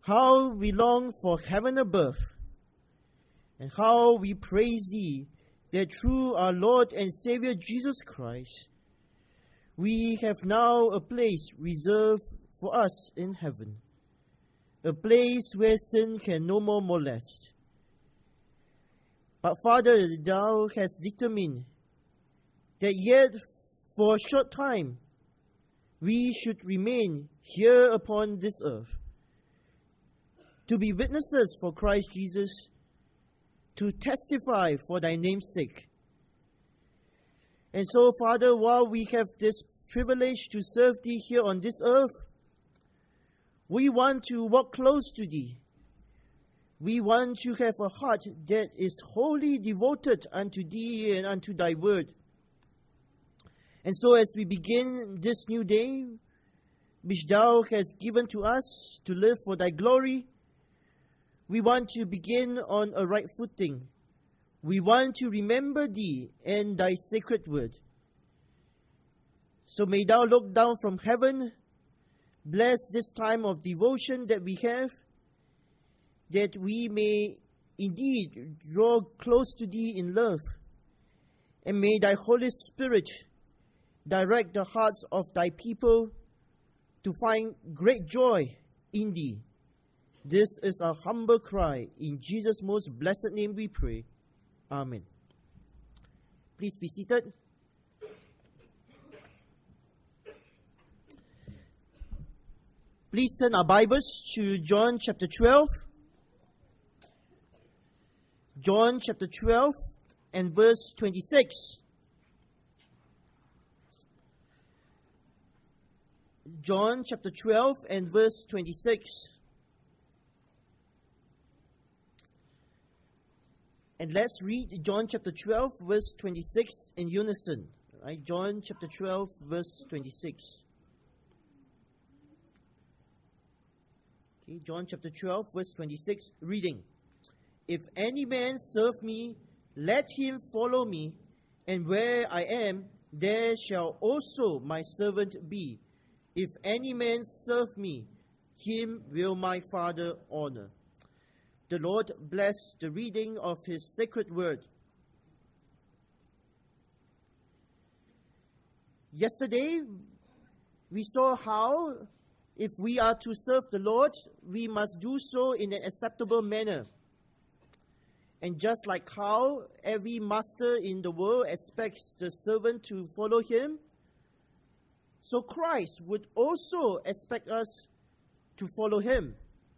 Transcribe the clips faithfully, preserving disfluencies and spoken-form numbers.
How we long for heaven above, and how we praise Thee that through our Lord and Savior Jesus Christ, we have now a place reserved for us in heaven, a place where sin can no more molest. But Father, Thou hast determined that yet for a short time we should remain here upon this earth, to be witnesses for Christ Jesus, to testify for Thy name's sake. And so, Father, while we have this privilege to serve Thee here on this earth, we want to walk close to Thee. We want to have a heart that is wholly devoted unto Thee and unto Thy word. And so as we begin this new day, which Thou hast given to us to live for Thy glory, we want to begin on a right footing. We want to remember Thee and Thy sacred word. So may Thou look down from heaven, bless this time of devotion that we have, that we may indeed draw close to Thee in love. And may Thy Holy Spirit direct the hearts of Thy people to find great joy in Thee. This is our humble cry. In Jesus' most blessed name we pray. Amen. Please be seated. Please turn our Bibles to John chapter twelve. John chapter twelve and verse twenty-six. John chapter twelve and verse twenty-six. And let's read John chapter twelve, verse twenty-six in unison. Right? John chapter twelve, verse twenty-six. Okay, John chapter twelve, verse twenty-six, reading. If any man serve me, let him follow me, and where I am, there shall also my servant be. If any man serve me, him will my Father honor. The Lord bless the reading of His sacred word. Yesterday, we saw how if we are to serve the Lord, we must do so in an acceptable manner. And just like how every master in the world expects the servant to follow him, so Christ would also expect us to follow Him.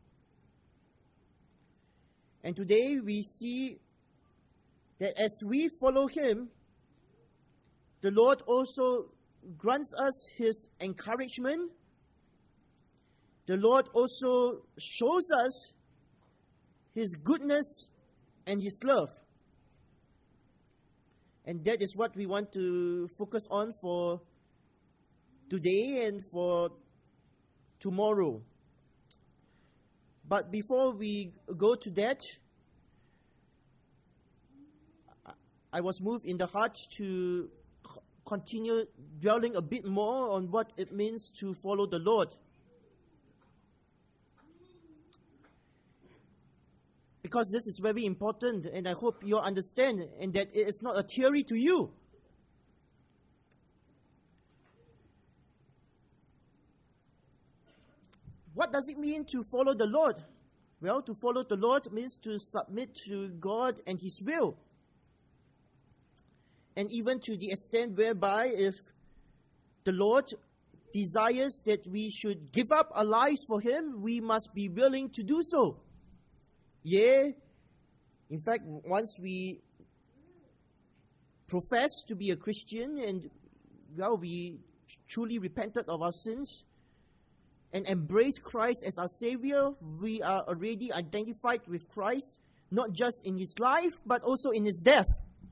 And today we see that as we follow Him, the Lord also grants us His encouragement. The Lord also shows us His goodness and His love. And that is what we want to focus on for today and for tomorrow. But before we go to that, I was moved in the heart to continue dwelling a bit more on what it means to follow the Lord. Because this is very important, and I hope you understand, and that it is not a theory to you. What does it mean to follow the Lord? Well, to follow the Lord means to submit to God and His will. And even to the extent whereby if the Lord desires that we should give up our lives for Him, we must be willing to do so. Yeah, in fact, once we profess to be a Christian and, well, we truly repented of our sins and embrace Christ as our Savior, we are already identified with Christ, not just in His life, but also in His death.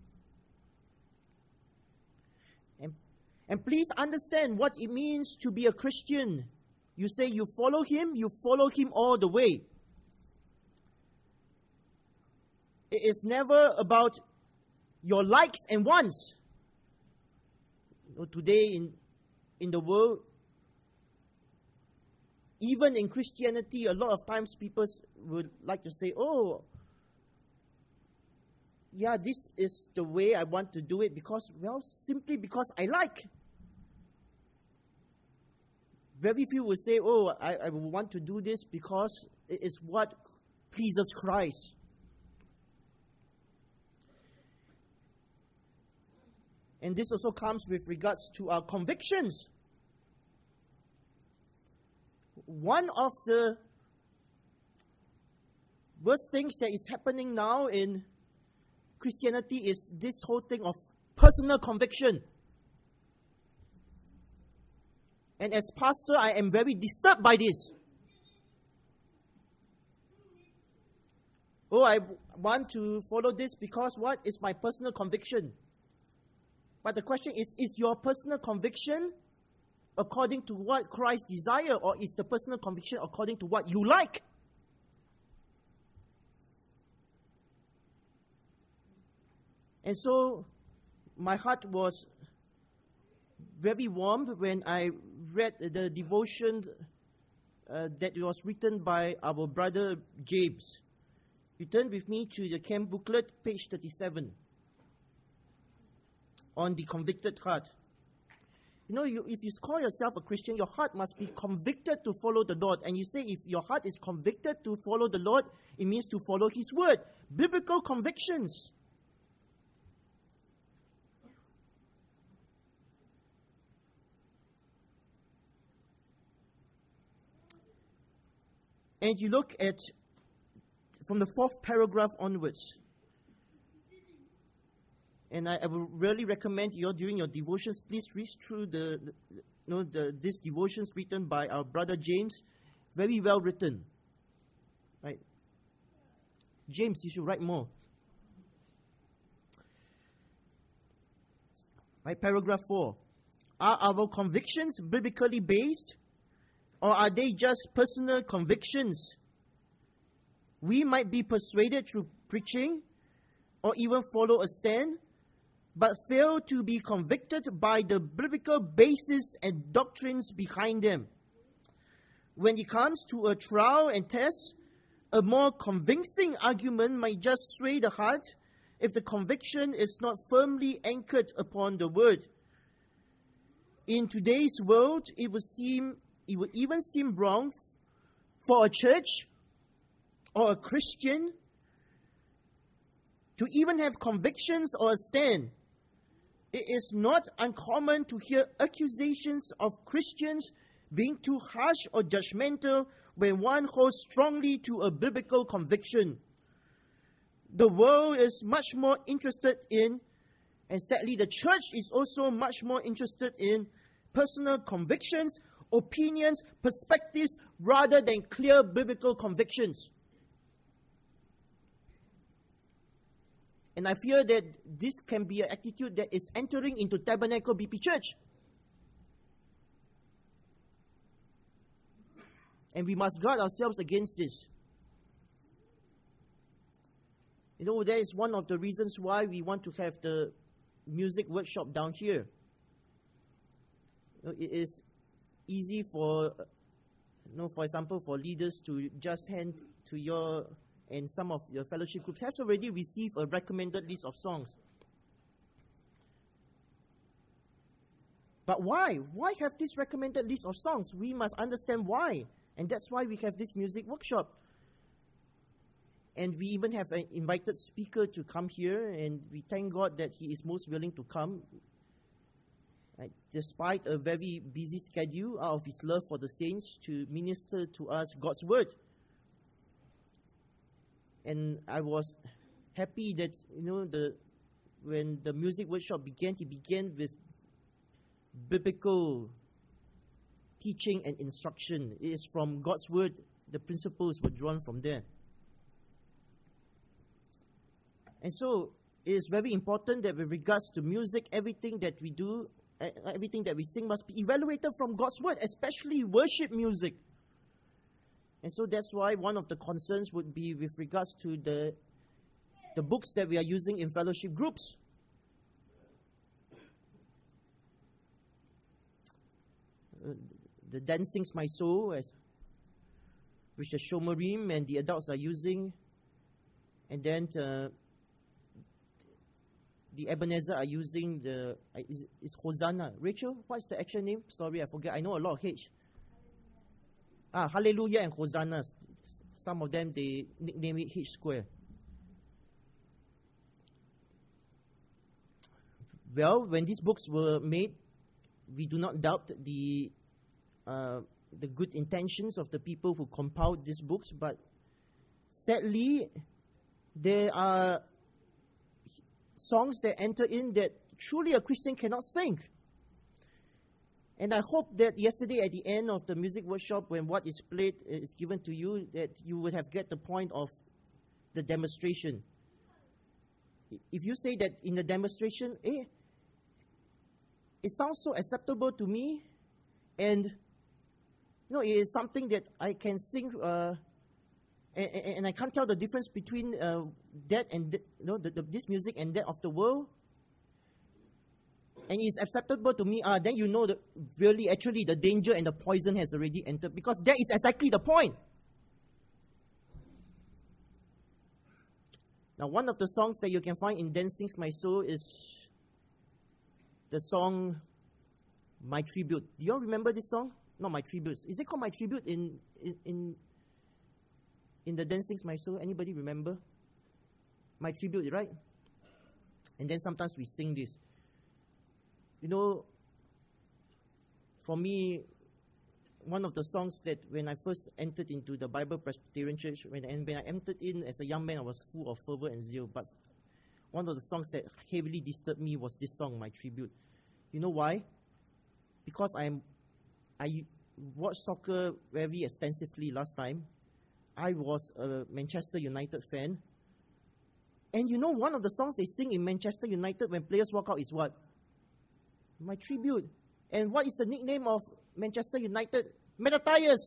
And, and please understand what it means to be a Christian. You say you follow Him, you follow Him all the way. It is never about your likes and wants. You know, today in, in the world, Even in Christianity, a lot of times people would like to say, oh, yeah, this is the way I want to do it because, well, simply because I like. Very few will say, oh, I, I want to do this because it is what pleases Christ. And this also comes with regards to our convictions. One of the worst things that is happening now in Christianity is this whole thing of personal conviction. And as pastor, I am very disturbed by this. Oh, I want to follow this because what is my personal conviction? But the question is, is your personal conviction according to what Christ desires, or is the personal conviction according to what you like? And so, my heart was very warm when I read the devotion uh, that was written by our brother James. You turn with me to the camp booklet, page thirty-seven. On the convicted heart. You know, you, if you call yourself a Christian, your heart must be convicted to follow the Lord. And you say if your heart is convicted to follow the Lord, it means to follow His word. Biblical convictions. And you look at, from the fourth paragraph onwards, and I, I would really recommend you during your devotions, please read through the, the you know, the these devotions written by our brother James. Very well written. Right? James, you should write more. Right, paragraph four. Are our convictions biblically based, or are they just personal convictions? We might be persuaded through preaching, or even follow a stand, but fail to be convicted by the biblical basis and doctrines behind them. When it comes to a trial and test, a more convincing argument might just sway the heart if the conviction is not firmly anchored upon the word. In today's world, it would seem, it would even seem wrong for a church or a Christian to even have convictions or a stand. It is not uncommon to hear accusations of Christians being too harsh or judgmental when one holds strongly to a biblical conviction. The world is much more interested in, and sadly the church is also much more interested in, personal convictions, opinions, perspectives, rather than clear biblical convictions. And I fear that this can be an attitude that is entering into Tabernacle B P Church. And we must guard ourselves against this. You know, that is one of the reasons why we want to have the music workshop down here. You know, it is easy for, you know, for example, for leaders to just hand to your and some of your fellowship groups have already received a recommended list of songs. But why? Why have this recommended list of songs? We must understand why. And that's why we have this music workshop. And we even have an invited speaker to come here, and we thank God that he is most willing to come. Right? Despite a very busy schedule, out of his love for the saints, to minister to us God's word. And I was happy that, you know, the when the music workshop began, he began with biblical teaching and instruction. It is from God's word. The principles were drawn from there. And so, it is very important that with regards to music, everything that we do, everything that we sing must be evaluated from God's word, especially worship music. And so that's why one of the concerns would be with regards to the, the books that we are using in fellowship groups. Uh, the Then Sings My Soul, as which the Shomerim and the adults are using. And then uh, the Ebenezer are using the, uh, is, is Hosanna. Rachel, what's the actual name? Sorry, I forget. I know a lot of H. Ah, Hallelujah and Hosanna. Some of them, they nickname it H square. Well, when these books were made, we do not doubt the uh, the good intentions of the people who compiled these books, but sadly, there are songs that enter in that truly a Christian cannot sing. And I hope that yesterday at the end of the music workshop, when what is played is given to you, that you would have get the point of the demonstration. If you say that in the demonstration, eh, it sounds so acceptable to me, and you know, it is something that I can sing, uh, and, and I can't tell the difference between uh, that and th- you know, the, the, this music and that of the world, and it's acceptable to me, uh, then you know that really, actually, the danger and the poison has already entered, because that is exactly the point. Now, one of the songs that you can find in Then Sings My Soul is the song My Tribute. Do you all remember this song? Not My Tribute. Is it called My Tribute in in in, in the Then Sings My Soul? Anybody remember? My Tribute, right? And then sometimes we sing this. You know, for me, one of the songs that when I first entered into the Bible Presbyterian Church, when, and when I entered in as a young man, I was full of fervor and zeal. But one of the songs that heavily disturbed me was this song, My Tribute. You know why? Because I'm, I watched soccer very extensively last time. I was a Manchester United fan. And you know, one of the songs they sing in Manchester United when players walk out is what? My Tribute. And what is the nickname of Manchester United? Metatires.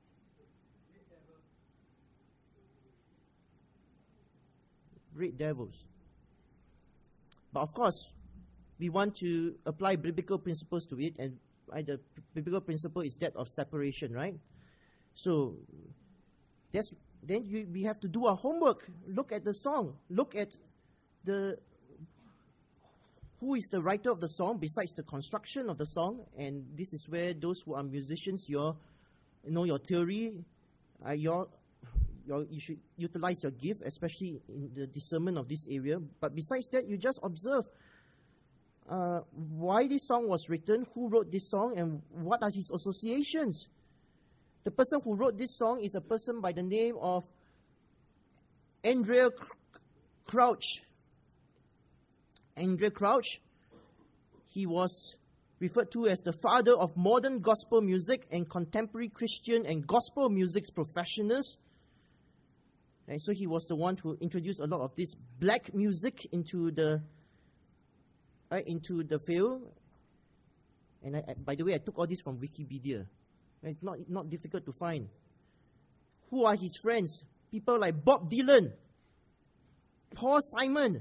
Red Devils. But of course, we want to apply biblical principles to it, and uh, the biblical principle is that of separation, right? So that's then you, we have to do our homework. Look at the song. Look at the who is the writer of the song besides the construction of the song, and this is where those who are musicians, your, you know, your theory, uh, your, your, you should utilize your gift, especially in the discernment of this area. But besides that, you just observe uh, why this song was written, who wrote this song, and what are his associations. The person who wrote this song is a person by the name of Andrea Crouch. Andrea Crouch, he was referred to as the father of modern gospel music and contemporary Christian and gospel music's professionals. And so he was the one who introduced a lot of this black music into the uh, into the field. And I, I, by the way, I took all this from Wikipedia. It's not not difficult to find. Who are his friends? People like Bob Dylan, Paul Simon,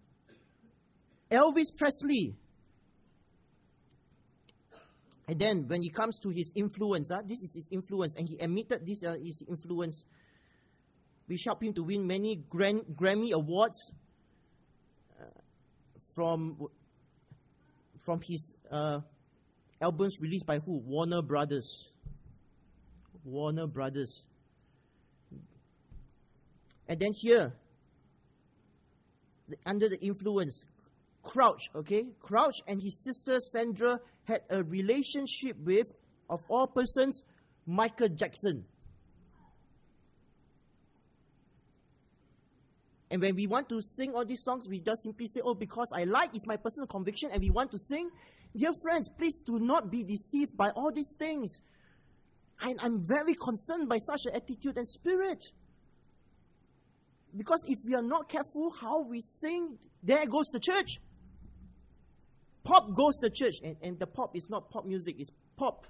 Elvis Presley. And then when it comes to his influence, uh, this is his influence, and he admitted this uh, is influence, which helped him to win many Gran- Grammy Awards uh, from, from his uh, albums released by who? Warner Brothers. Warner Brothers. And then here, the, under the influence, Crouch, okay? Crouch and his sister Sandra had a relationship with, of all persons, Michael Jackson. And when we want to sing all these songs, we just simply say, oh, because I like, it's my personal conviction, and we want to sing. Dear friends, please do not be deceived by all these things. I, I'm very concerned by such an attitude and spirit. Because if we are not careful how we sing, there goes the church. Pop goes to church, and, and the pop is not pop music, it's pop.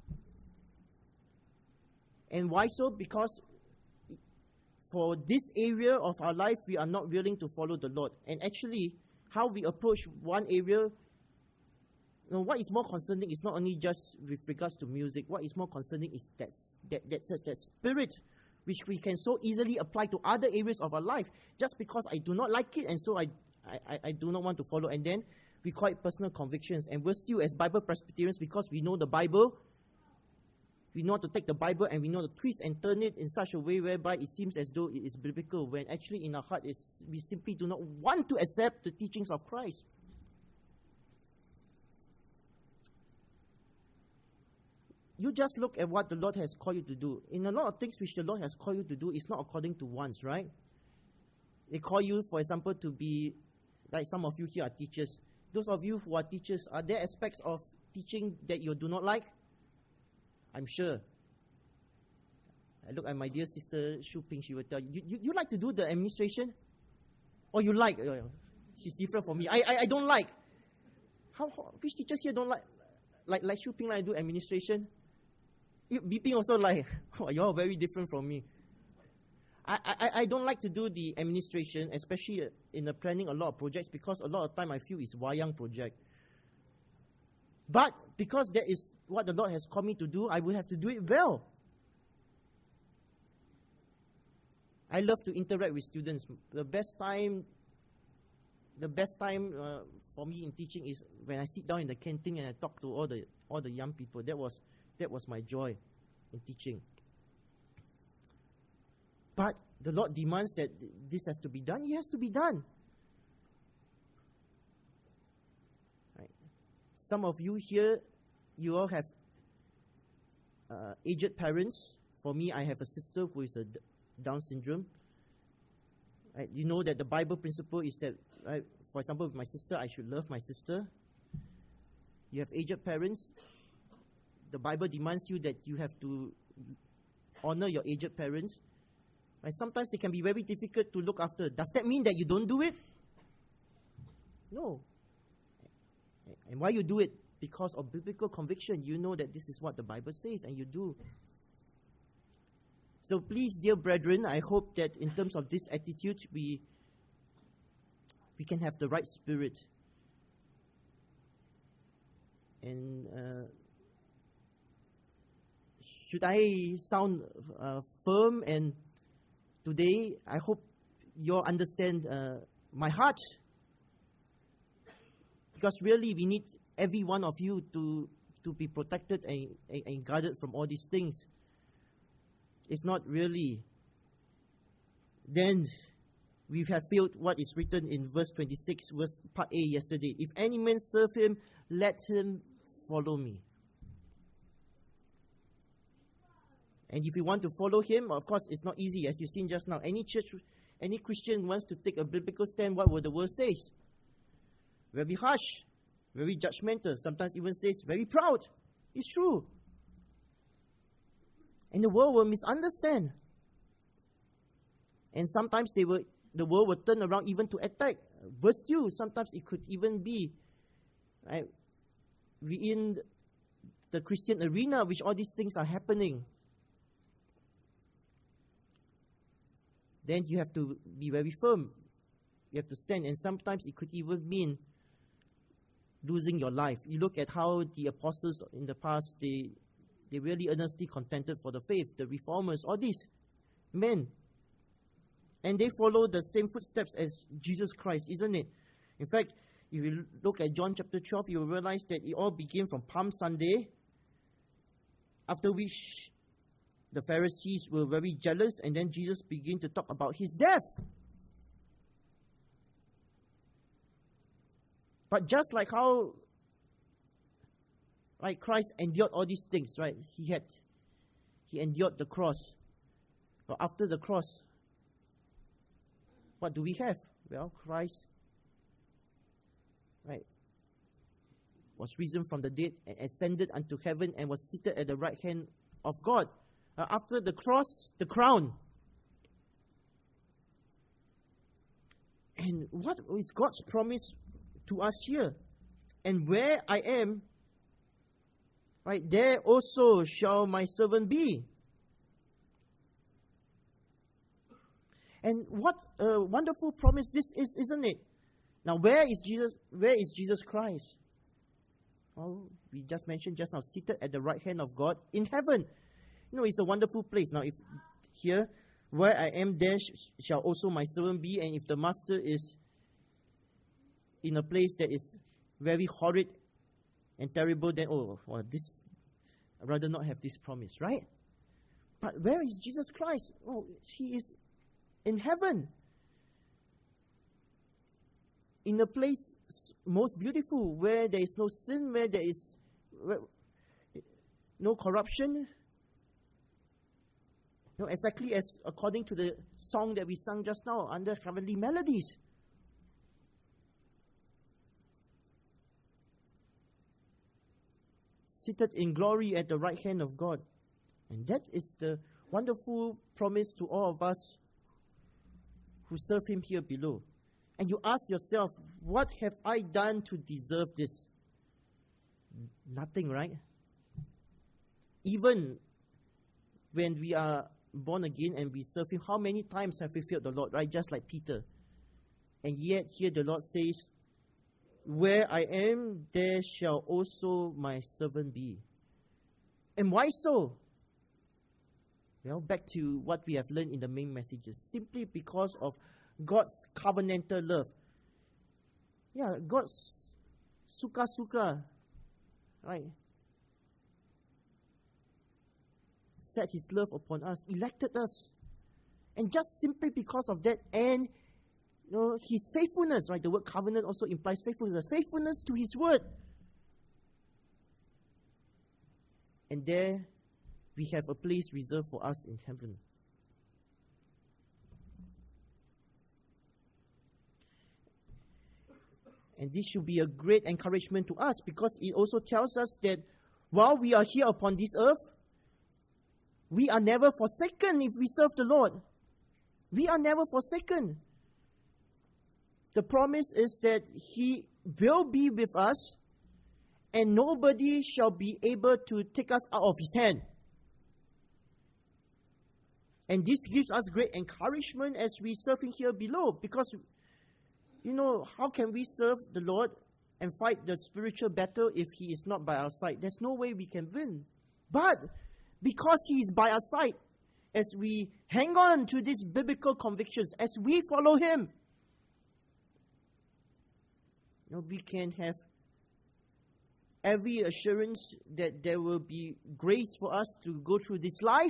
And why so? Because for this area of our life, we are not willing to follow the Lord. And actually, how we approach one area, you know, what is more concerning is not only just with regards to music. What is more concerning is that that that, that spirit which we can so easily apply to other areas of our life, just because I do not like it, and so I, I, I do not want to follow. And then we call it personal convictions. And we're still, as Bible Presbyterians, because we know the Bible, we know how to take the Bible and we know to twist and turn it in such a way whereby it seems as though it is biblical, when actually in our heart is we simply do not want to accept the teachings of Christ. You just look at what the Lord has called you to do. In a lot of things which the Lord has called you to do, it's not according to wants, right? They call you, for example, to be, like some of you here are teachers. Those of you who are teachers, are there aspects of teaching that you do not like? I'm sure. I look at my dear sister Shu Ping, she will tell you, you, you like to do the administration? Or you like? Uh, she's different from me. I, I, I don't like. How, how, which teachers here don't like? Like, like Shu Ping like to do administration? You, B Ping also like, oh, you're very different from me. I, I, I don't like to do the administration, especially in the planning a lot of projects, because a lot of time I feel it's wayang project. But because that is what the Lord has called me to do, I will have to do it well. I love to interact with students. The best time, the best time uh, for me in teaching is when I sit down in the canteen and I talk to all the all the young people. That was that was my joy in teaching. But the Lord demands that this has to be done. It has to be done. Right. Some of you here, you all have uh, aged parents. For me, I have a sister who is a Down syndrome. Right. You know that the Bible principle is that, right, for example, with my sister, I should love my sister. You have aged parents. The Bible demands you that you have to honor your aged parents. Right? Sometimes they can be very difficult to look after. Does that mean that you don't do it? No. And why you do it? Because of biblical conviction. You know that this is what the Bible says, and you do. So please, dear brethren, I hope that in terms of this attitude, we we can have the right spirit. And uh, should I sound uh, firm, and today I hope you all understand uh, my heart, because really we need every one of you to to be protected and, and, and guarded from all these things. If not really, then we have failed what is written in verse twenty-six, verse part A yesterday. If any man serve him, let him follow me. And if you want to follow him, of course, it's not easy, as you've seen just now. Any church, any Christian wants to take a biblical stand, what will the world say? Very harsh, very judgmental, sometimes even says very proud. It's true. And the world will misunderstand. And sometimes they will, the world will turn around even to attack. Verse two, sometimes it could even be right, within the Christian arena, which all these things are happening. Then you have to be very firm. You have to stand. And sometimes it could even mean losing your life. You look at how the apostles in the past, they They really earnestly contended for the faith, the reformers, all these men. And they follow the same footsteps as Jesus Christ, isn't it? In fact, if you look at John chapter twelve, you will realize that it all began from Palm Sunday, after which the Pharisees were very jealous, and then Jesus began to talk about his death. But just like how right, Christ endured all these things, right? He had, he endured the cross. But after the cross, what do we have? Well, Christ, right, was risen from the dead and ascended unto heaven and was seated at the right hand of God. Uh, after the cross, the crown. And what is God's promise to us here? And where I am, right, there also shall my servant be. And what a wonderful promise this is, isn't it? Now, where is Jesus? Where is Jesus Christ? Well, we just mentioned just now, seated at the right hand of God in heaven. You know, it's a wonderful place. Now, if here, where I am, there sh- shall also my servant be. And if the master is in a place that is very horrid and terrible, then, oh, well, this, I'd rather not have this promise, right? But where is Jesus Christ? Oh, he is in heaven, in a place most beautiful, where there is no sin, where there is where, no corruption. You know, exactly as according to the song that we sang just now, under heavenly melodies. Seated in glory at the right hand of God. And that is the wonderful promise to all of us who serve Him here below. And you ask yourself, what have I done to deserve this? Nothing, right? Even when we are born again and we serve Him, how many times have we failed the Lord, right? Just like Peter. And yet here the Lord says, where I am, there shall also my servant be. And why so? Well, back to what we have learned in the main messages. Simply because of God's covenantal love. Yeah, God's suka-suka, right? Set His love upon us, elected us. And just simply because of that, and you know, His faithfulness, right? The word covenant also implies faithfulness. Faithfulness to His word. And there we have a place reserved for us in heaven. And this should be a great encouragement to us, because it also tells us that while we are here upon this earth, we are never forsaken if we serve the Lord. We are never forsaken. The promise is that He will be with us, and nobody shall be able to take us out of His hand. And this gives us great encouragement as we serve Him here below, because, you know, how can we serve the Lord and fight the spiritual battle if He is not by our side? There's no way we can win. But because He is by our side, as we hang on to these biblical convictions, as we follow Him, you know, we can have every assurance that there will be grace for us to go through this life,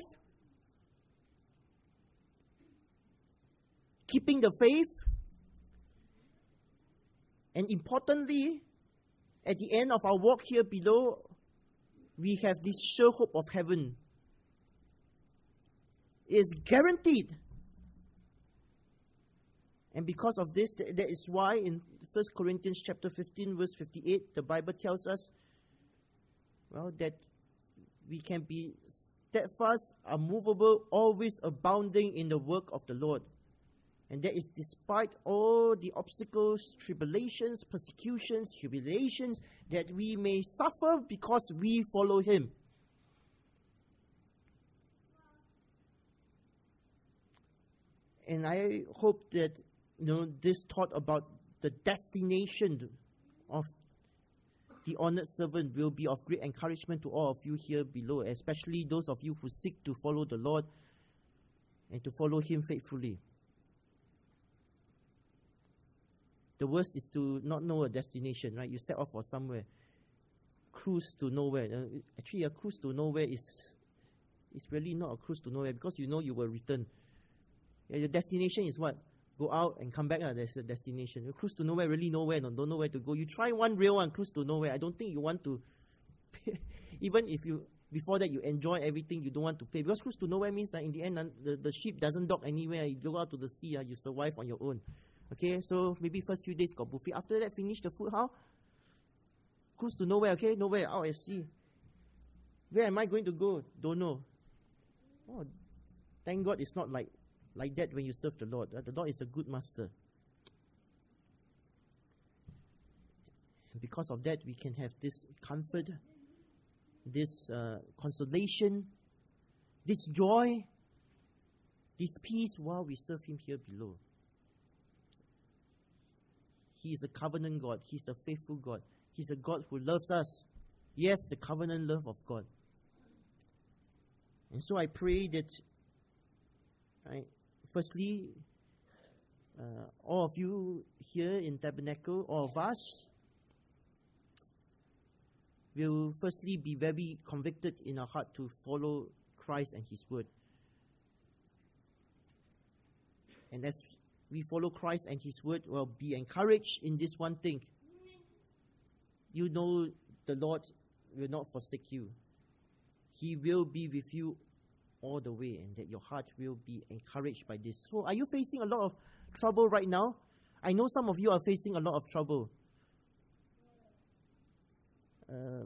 keeping the faith, and importantly, at the end of our walk here below, we have this sure hope of heaven. It is guaranteed. And because of this, that is why in First Corinthians chapter fifteen, verse fifty-eight, the Bible tells us, well, that we can be steadfast, unmovable, always abounding in the work of the Lord. And that is despite all the obstacles, tribulations, persecutions, humiliations that we may suffer because we follow Him. And I hope that, you know, this thought about the destination of the honored servant will be of great encouragement to all of you here below, especially those of you who seek to follow the Lord and to follow Him faithfully. The worst is to not know a destination, right? You set off for somewhere. Cruise to nowhere. Uh, actually, a cruise to nowhere is, is really not a cruise to nowhere, because you know you will return. Yeah, your destination is what? Go out and come back. Uh, there's a destination. A cruise to nowhere, really nowhere. No, don't know where to go. You try one real one, cruise to nowhere. I don't think you want to, even if you, before that you enjoy everything, you don't want to pay. Because cruise to nowhere means that in the end, uh, the, the ship doesn't dock anywhere. You go out to the sea, uh, you survive on your own. Okay, so maybe first few days got buffet. After that, finish the food, how? Cruise to nowhere, okay? Nowhere, out at sea. Where am I going to go? Don't know. Oh, thank God it's not like, like that when you serve the Lord. Uh, the Lord is a good master. And because of that, we can have this comfort, this uh, consolation, this joy, this peace while we serve Him here below. He is a covenant God. He's a faithful God. He's a God who loves us. Yes, the covenant love of God. And so I pray that Right? Firstly, uh, all of you here in Tabernacle, all of us, will firstly be very convicted in our heart to follow Christ and His Word. And as we follow Christ and His Word, we'll be encouraged in this one thing. You know the Lord will not forsake you. He will be with you all the way, and that your heart will be encouraged by this. So are you facing a lot of trouble right now? I know some of you are facing a lot of trouble. Uh,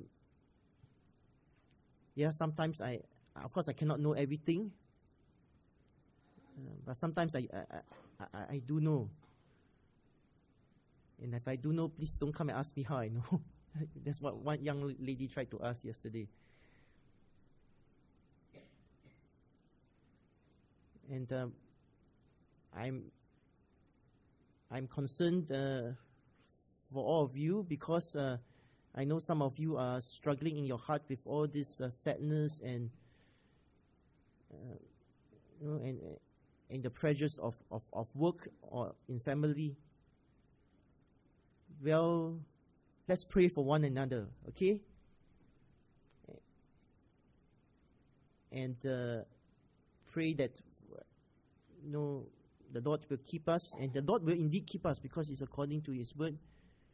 yeah, sometimes I, of course, I cannot know everything, uh, but sometimes I, I, I, I do know. And if I do know, please don't come and ask me how I know. That's what one young lady tried to ask yesterday. And um, I'm, I'm concerned uh, for all of you because. Uh, I know some of you are struggling in your heart with all this uh, sadness and uh, you know, and and the pressures of, of, of work or in family. Well, let's pray for one another, okay? And uh, pray that you know, the Lord will keep us, and the Lord will indeed keep us because it's according to His word.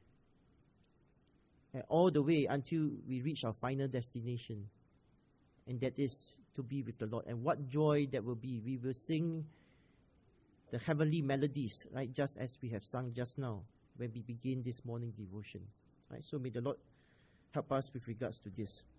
All the way until we reach our final destination, and that is to be with the Lord. And what joy that will be. We will sing the heavenly melodies, right, just as we have sung just now when we begin this morning devotion. Right? So may the Lord help us with regards to this.